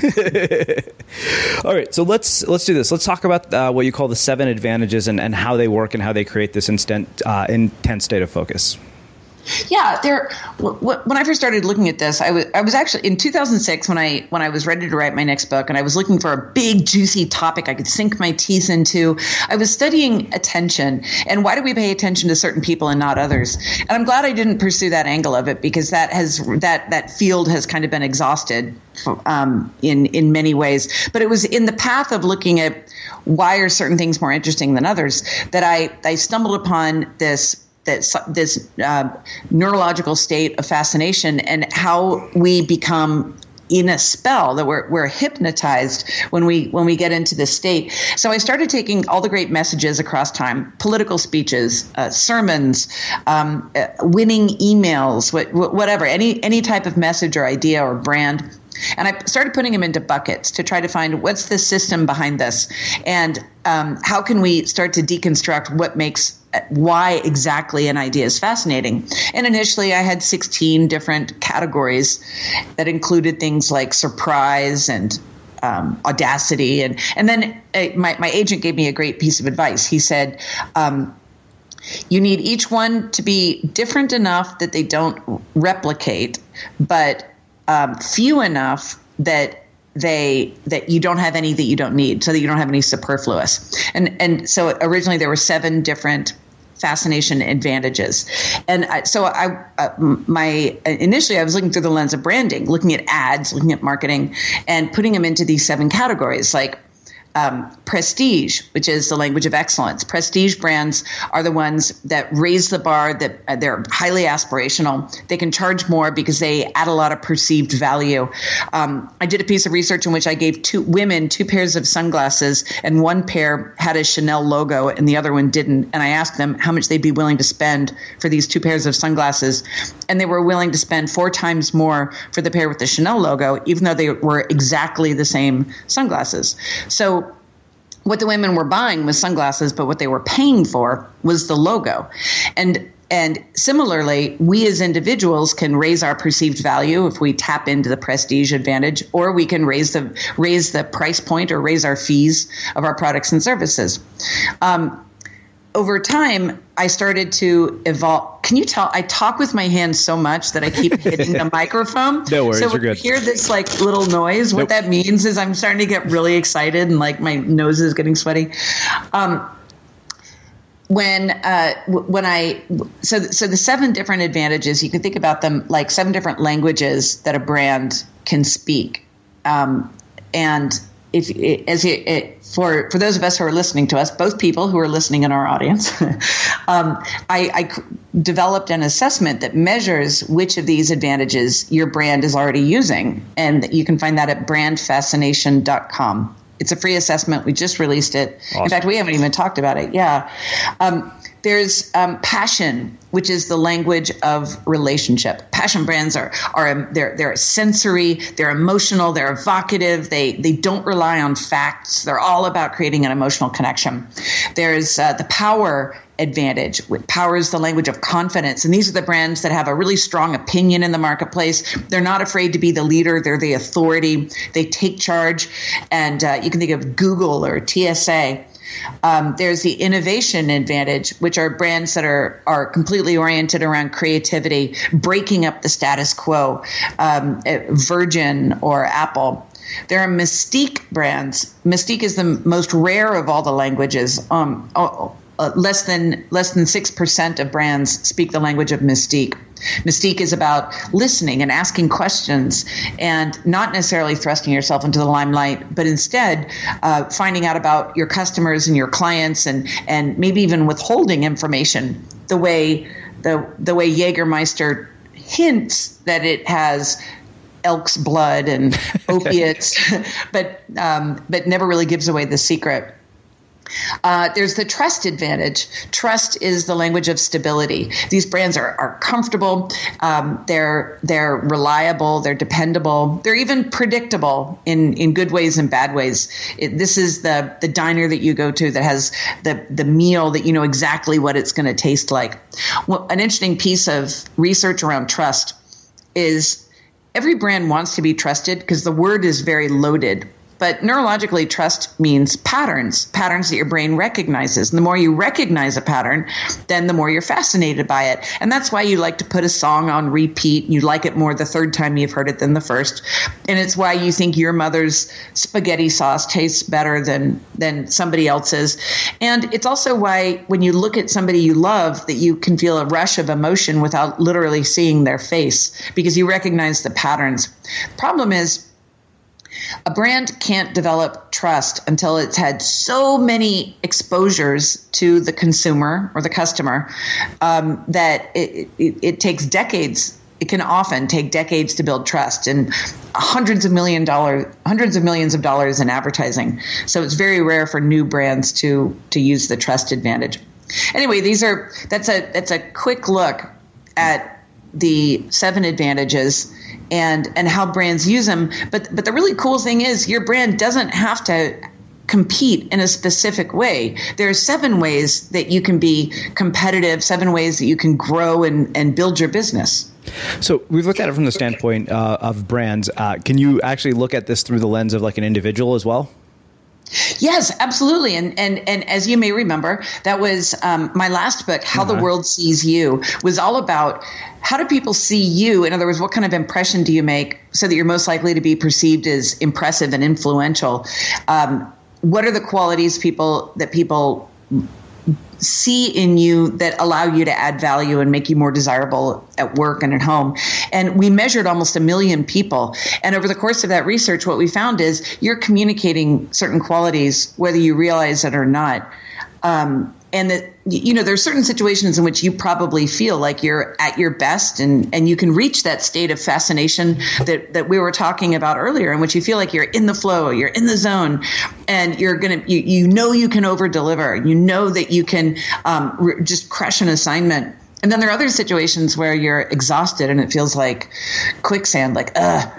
All right, so let's do this. Let's talk about what you call the 7 advantages and how they work and how they create this intense state of focus. Yeah, when I first started looking at this, I was actually in 2006 when I was ready to write my next book, and I was looking for a big juicy topic I could sink my teeth into. I was studying attention and why do we pay attention to certain people and not others. And I'm glad I didn't pursue that angle of it, because that field has kind of been exhausted in many ways. But it was in the path of looking at why are certain things more interesting than others that I stumbled upon this neurological state of fascination and how we become in a spell, that we're hypnotized when we get into this state. So I started taking all the great messages across time, political speeches, sermons, winning emails, whatever, any type of message or idea or brand. And I started putting them into buckets to try to find what's the system behind this, and how can we start to deconstruct what makes why exactly an idea is fascinating. And initially, I had 16 different categories that included things like surprise and audacity, and then my agent gave me a great piece of advice. He said, you need each one to be different enough that they don't replicate, but few enough that you don't have any that you don't need, so that you don't have any superfluous. And so originally there were 7 different fascination advantages. And initially I was looking through the lens of branding, looking at ads, looking at marketing, and putting them into these 7 categories, like prestige, which is the language of excellence. Prestige brands are the ones that raise the bar, that they're highly aspirational. They can charge more because they add a lot of perceived value. I did a piece of research in which I gave 2 women 2 pairs of sunglasses, and one pair had a Chanel logo and the other one didn't. And I asked them how much they'd be willing to spend for these 2 pairs of sunglasses. And they were willing to spend 4 times more for the pair with the Chanel logo, even though they were exactly the same sunglasses. So what the women were buying was sunglasses, but what they were paying for was the logo. And similarly, we as individuals can raise our perceived value if we tap into the prestige advantage, or we can raise the price point or raise our fees of our products and services. Over time, I started to evolve. Can you tell? I talk with my hands so much that I keep hitting the microphone. No worries, so you're good. So hear this like little noise. What that means is I'm starting to get really excited and like my nose is getting sweaty. So the 7 different advantages, you can think about them like 7 different languages that a brand can speak, and for those of us who are listening to us, both people who are listening in our audience, I developed an assessment that measures which of these advantages your brand is already using. And you can find that at brandfascination.com. It's a free assessment. We just released it. Awesome. In fact, we haven't even talked about it. Yeah. There's passion, which is the language of relationship. Passion brands they're sensory, they're emotional, they're evocative. They don't rely on facts. They're all about creating an emotional connection. There's the power advantage. Power is the language of confidence. And these are the brands that have a really strong opinion in the marketplace. They're not afraid to be the leader. They're the authority. They take charge. And you can think of Google or TSA. There's the innovation advantage, which are brands that are completely oriented around creativity, breaking up the status quo, Virgin or Apple. There are mystique brands. Mystique is the most rare of all the languages. Less than 6% of brands speak the language of mystique. Mystique is about listening and asking questions and not necessarily thrusting yourself into the limelight, but instead finding out about your customers and your clients and maybe even withholding information the way Jägermeister hints that it has elk's blood and opiates, but never really gives away the secret. There's the trust advantage. Trust is the language of stability. These brands are comfortable. They're reliable. They're dependable. They're even predictable in good ways and bad ways. This is the diner that you go to that has the meal that you know exactly what it's going to taste like. Well, an interesting piece of research around trust is every brand wants to be trusted because the word is very loaded. But neurologically, trust means patterns that your brain recognizes. And the more you recognize a pattern, then the more you're fascinated by it. And that's why you like to put a song on repeat. You like it more the third time you've heard it than the first. And it's why you think your mother's spaghetti sauce tastes better than somebody else's. And it's also why when you look at somebody you love, that you can feel a rush of emotion without literally seeing their face because you recognize the patterns. The problem is, a brand can't develop trust until it's had so many exposures to the consumer or the customer that it takes decades. It can often take decades to build trust and hundreds of millions of dollars in advertising. So it's very rare for new brands to use the trust advantage. Anyway, that's a quick look at the 7 advantages and how brands use them. But the really cool thing is your brand doesn't have to compete in a specific way. There are 7 ways that you can be competitive, 7 ways that you can grow and build your business. So we've looked at it from the standpoint of brands. Can you actually look at this through the lens of like an individual as well? Yes, absolutely. And as you may remember, that was my last book, How the World Sees You, was all about how do people see you? In other words, what kind of impression do you make so that you're most likely to be perceived as impressive and influential? What are the qualities that people see in you that allow you to add value and make you more desirable at work and at home? And we measured almost 1 million people. And over the course of that research, what we found is you're communicating certain qualities, whether you realize it or not. And that, there's certain situations in which you probably feel like you're at your best and you can reach that state of fascination that we were talking about earlier, in which you feel like you're in the flow, you're in the zone, and you're going to, you can over deliver, that you can just crush an assignment. And then there are other situations where you're exhausted and it feels like quicksand, like,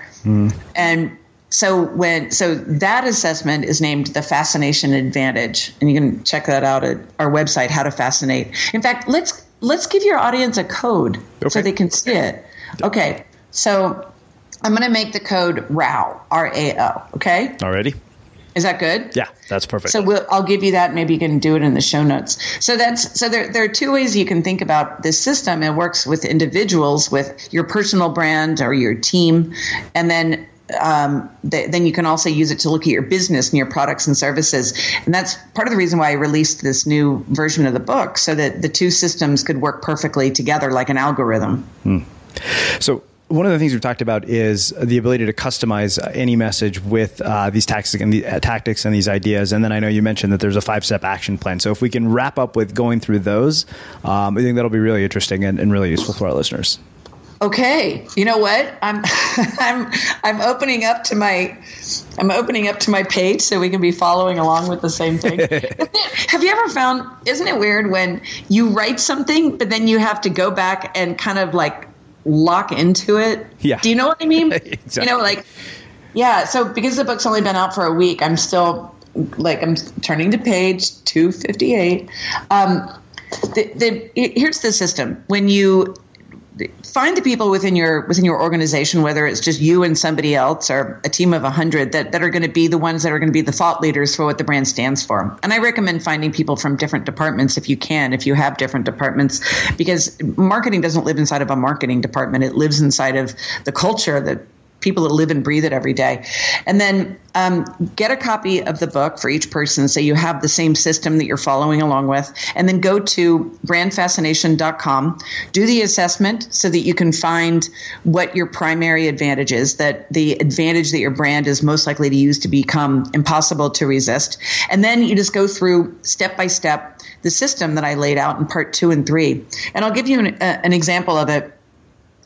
And so that assessment is named the Fascination Advantage, and you can check that out at our website, How to Fascinate. In fact, let's give your audience a code so they can see it. Okay, so I'm going to make the code RAO, R-A-O. Okay. Alrighty. Is that good? Yeah, that's perfect. So I'll give you that. Maybe you can do it in the show notes. So there are 2 ways you can think about this system. It works with individuals, with your personal brand or your team, and then you can also use it to look at your business and your products and services. And that's part of the reason why I released this new version of the book, so that the 2 systems could work perfectly together like an algorithm. So one of the things we've talked about is the ability to customize any message with these tactics and these ideas. And then I know you mentioned that there's a 5-step action plan. So if we can wrap up with going through those, I think that'll be really interesting and really useful for our listeners. Okay, you know what? I'm opening up to my page so we can be following along with the same thing. Have you ever found? Isn't it weird when you write something, but then you have to go back and kind of like lock into it? Yeah. Do you know what I mean? Exactly. So because the book's only been out for a week, I'm still I'm turning to page 258. Here's the system. When you find the people within your organization, whether it's just you and somebody else or a team of 100 that are going to be the ones that are going to be the thought leaders for what the brand stands for. And I recommend finding people from different departments if you have different departments, because marketing doesn't live inside of a marketing department. It lives inside of the culture, that people that live and breathe it every day. And then get a copy of the book for each person so you have the same system that you're following along with. And then go to brandfascination.com, do the assessment so that you can find what your primary advantage is, that the advantage that your brand is most likely to use to become impossible to resist. And then you just go through step by step the system that I laid out in part 2 and 3. And I'll give you an example of it.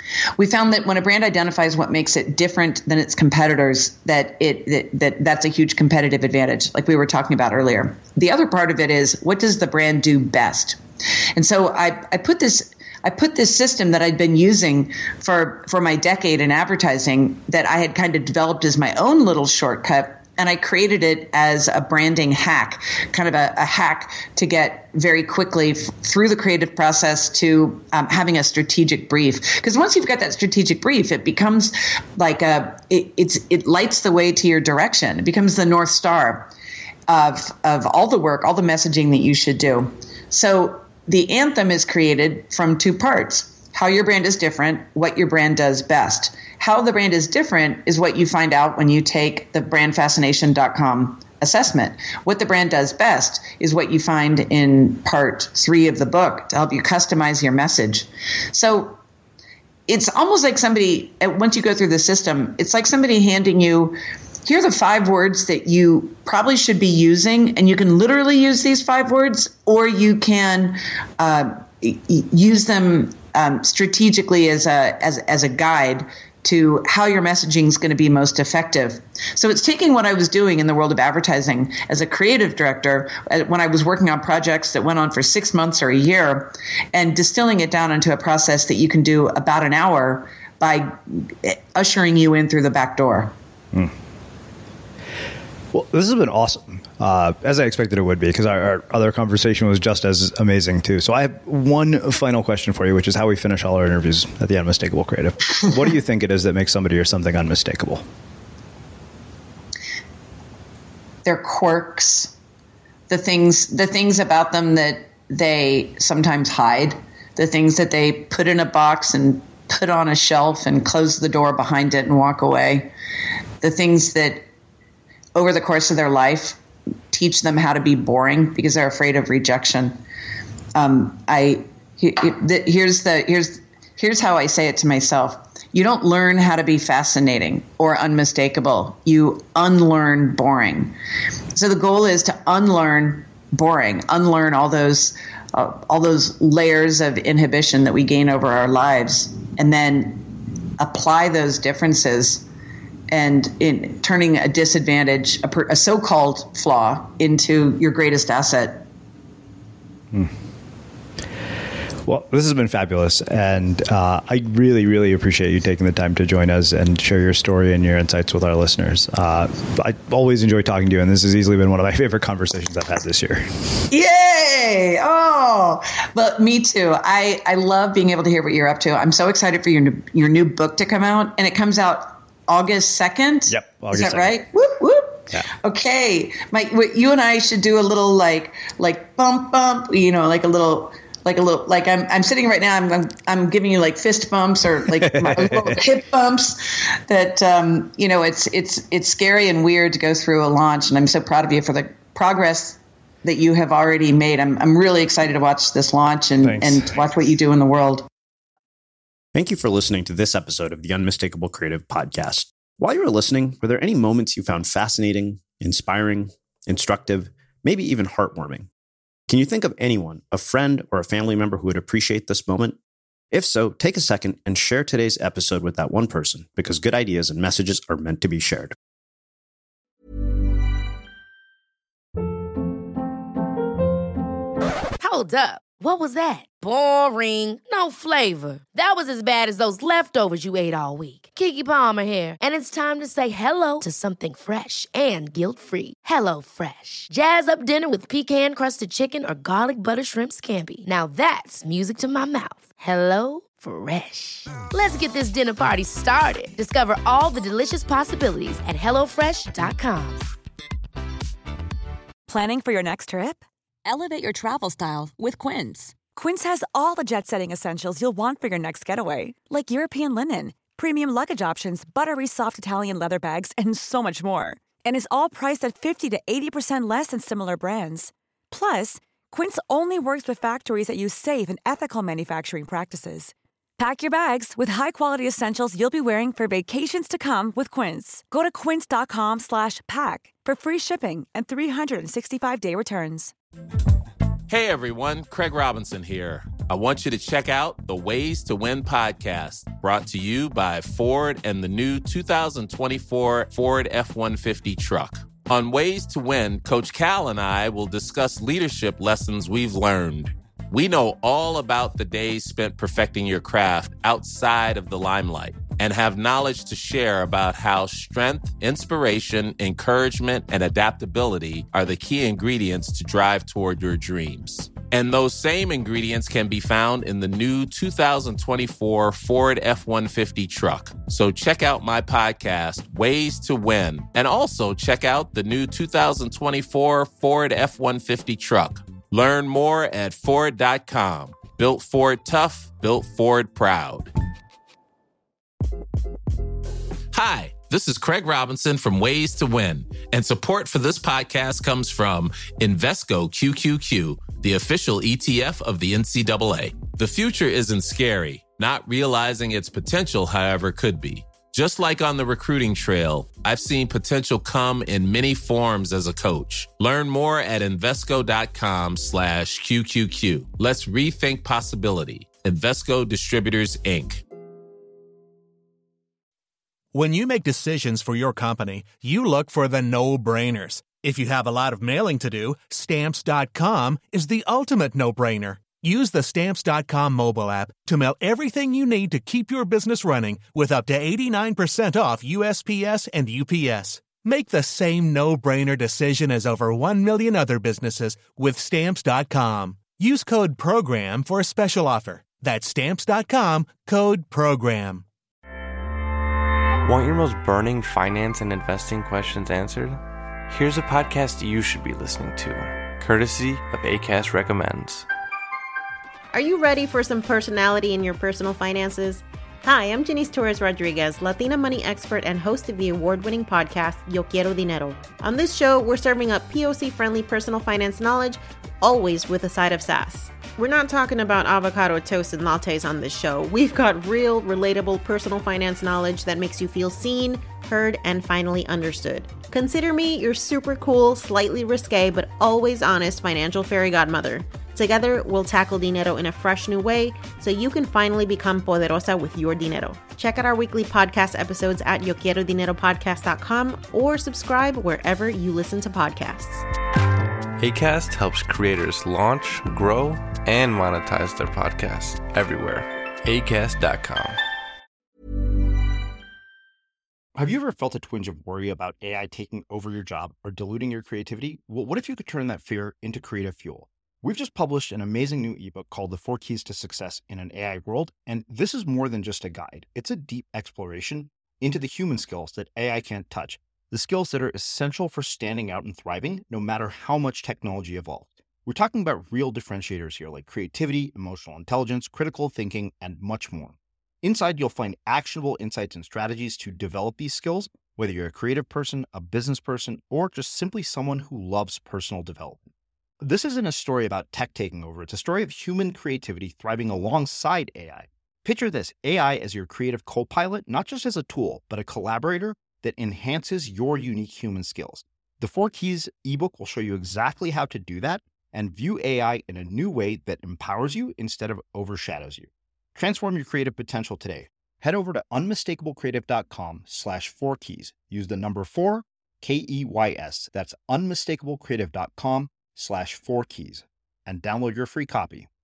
We found that when a brand identifies what makes it different than its competitors, that's a huge competitive advantage, like we were talking about earlier. The other part of it is, what does the brand do best? And so I put this system that I'd been using for my decade in advertising, that I had kind of developed as my own little shortcut, and I created it as a branding hack, kind of a hack to get very quickly through the creative process to having a strategic brief. Because once you've got that strategic brief, it becomes like it lights the way to your direction. It becomes the North Star of all the work, all the messaging that you should do. So the anthem is created from two parts: how your brand is different, what your brand does best. How the brand is different is what you find out when you take the brandfascination.com assessment. What the brand does best is what you find in part 3 of the book to help you customize your message. So it's almost like somebody, once you go through the system, it's like somebody handing you, here are the 5 words that you probably should be using, and you can literally use these 5 words, or you can use them strategically as a guide to how your messaging is going to be most effective. So it's taking what I was doing in the world of advertising as a creative director when I was working on projects that went on for 6 months or a year, and distilling it down into a process that you can do about an hour by ushering you in through the back door. Mm. Well, this has been awesome, as I expected it would be, because our other conversation was just as amazing, too. So I have one final question for you, which is how we finish all our interviews at the Unmistakable Creative. What do you think it is that makes somebody or something unmistakable? Their quirks, the things about them that they sometimes hide, the things that they put in a box and put on a shelf and close the door behind it and walk away, the things that over the course of their life teach them how to be boring because they're afraid of rejection. Here's how I say it to myself. You don't learn how to be fascinating or unmistakable. You unlearn boring. So the goal is to unlearn boring, unlearn all those layers of inhibition that we gain over our lives, and then apply those differences, and in turning a disadvantage, a so-called flaw, into your greatest asset. Well, this has been fabulous, and I really, really appreciate you taking the time to join us and share your story and your insights with our listeners. I always enjoy talking to you, and this has easily been one of my favorite conversations I've had this year. Yay! Oh, but me too. I love being able to hear what you're up to. I'm so excited for your new book to come out, and it comes out August 2nd? Yep. August 2nd. Is that right? Whoop, whoop. Yeah. Okay. You and I should do a little like bump, like a little, like I'm sitting right now, I'm giving you like fist bumps or like my little hip bumps that, it's scary and weird to go through a launch. And I'm so proud of you for the progress that you have already made. I'm really excited to watch this launch and watch what you do in the world. Thank you for listening to this episode of the Unmistakable Creative Podcast. While you were listening, were there any moments you found fascinating, inspiring, instructive, maybe even heartwarming? Can you think of anyone, a friend or a family member who would appreciate this moment? If so, take a second and share today's episode with that one person, because good ideas and messages are meant to be shared. Hold up. What was that? Boring. No flavor. That was as bad as those leftovers you ate all week. Keke Palmer here, and it's time to say hello to something fresh and guilt-free. Hello Fresh. Jazz up dinner with pecan-crusted chicken or garlic butter shrimp scampi. Now that's music to my mouth. Hello Fresh. Let's get this dinner party started. Discover all the delicious possibilities at HelloFresh.com. Planning for your next trip? Elevate your travel style with Quince. Quince has all the jet-setting essentials you'll want for your next getaway, like European linen, premium luggage options, buttery soft Italian leather bags, and so much more. And is all priced at 50 to 80% less than similar brands. Plus, Quince only works with factories that use safe and ethical manufacturing practices. Pack your bags with high-quality essentials you'll be wearing for vacations to come with Quince. Go to quince.com/pack for free shipping and 365-day returns. Hey everyone, Craig Robinson here. I want you to check out the Ways to Win podcast, brought to you by Ford and the new 2024 Ford F-150 truck. On Ways to Win, Coach Cal and I will discuss leadership lessons we've learned. We know all about the days spent perfecting your craft outside of the limelight and have knowledge to share about how strength, inspiration, encouragement, and adaptability are the key ingredients to drive toward your dreams. And those same ingredients can be found in the new 2024 Ford F-150 truck. So check out my podcast, Ways to Win, and also check out the new 2024 Ford F-150 truck. Learn more at Ford.com. Built Ford tough, built Ford proud. Hi, this is Craig Robinson from Ways to Win, and support for this podcast comes from Invesco QQQ, the official ETF of the NCAA. The future isn't scary. Not realizing its potential, however, could be. Just like on the recruiting trail, I've seen potential come in many forms as a coach. Learn more at Invesco.com/QQQ. Let's rethink possibility. Invesco Distributors, Inc. When you make decisions for your company, you look for the no-brainers. If you have a lot of mailing to do, Stamps.com is the ultimate no-brainer. Use the Stamps.com mobile app to mail everything you need to keep your business running with up to 89% off USPS and UPS. Make the same no-brainer decision as over 1 million other businesses with Stamps.com. Use code PROGRAM for a special offer. That's Stamps.com, code PROGRAM. Want your most burning finance and investing questions answered? Here's a podcast you should be listening to, courtesy of Acast Recommends. Are you ready for some personality in your personal finances? Hi, I'm Janice Torres Rodriguez, Latina money expert and host of the award-winning podcast, Yo Quiero Dinero. On this show, we're serving up POC-friendly personal finance knowledge, always with a side of sass. We're not talking about avocado toast and lattes on this show. We've got real, relatable personal finance knowledge that makes you feel seen, heard, and finally understood. Consider me your super cool, slightly risque, but always honest financial fairy godmother. Together, we'll tackle dinero in a fresh new way so you can finally become poderosa with your dinero. Check out our weekly podcast episodes at YoQuieroDineroPodcast.com or subscribe wherever you listen to podcasts. Acast helps creators launch, grow, and monetize their podcasts everywhere. Acast.com. Have you ever felt a twinge of worry about AI taking over your job or diluting your creativity? Well, what if you could turn that fear into creative fuel? We've just published an amazing new ebook called The 4 Keys to Success in an AI World, and this is more than just a guide. It's a deep exploration into the human skills that AI can't touch, the skills that are essential for standing out and thriving, no matter how much technology evolves. We're talking about real differentiators here, like creativity, emotional intelligence, critical thinking, and much more. Inside, you'll find actionable insights and strategies to develop these skills, whether you're a creative person, a business person, or just simply someone who loves personal development. This isn't a story about tech taking over. It's a story of human creativity thriving alongside AI. Picture this, AI as your creative co-pilot, not just as a tool, but a collaborator that enhances your unique human skills. The 4 Keys ebook will show you exactly how to do that and view AI in a new way that empowers you instead of overshadows you. Transform your creative potential today. Head over to unmistakablecreative.com/4keys. Use the number 4, KEYS. That's unmistakablecreative.com/4keys and download your free copy.